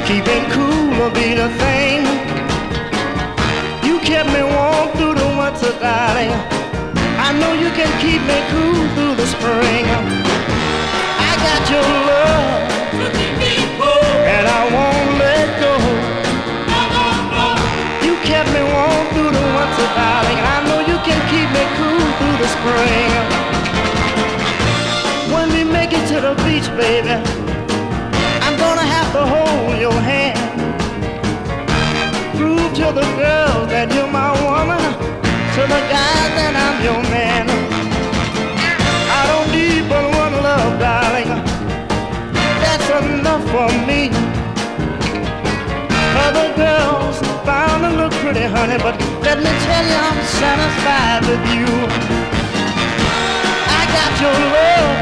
Keeping cool will be the thing. You kept me warm through the winter, darling. I know you can keep me cool through the spring. I got your love to keep me cool, and I won't let go. No, no, no. You kept me warm through the winter, darling. I know you can keep me cool through the spring. When we make it to the beach, baby, I'm gonna have to hold your hand. Prove to the girls that you're my woman, to the guys that I'm your man. I don't need but one love, darling. That's enough for me. Other girls found to look pretty, honey, but let me tell you I'm satisfied with you. I got your love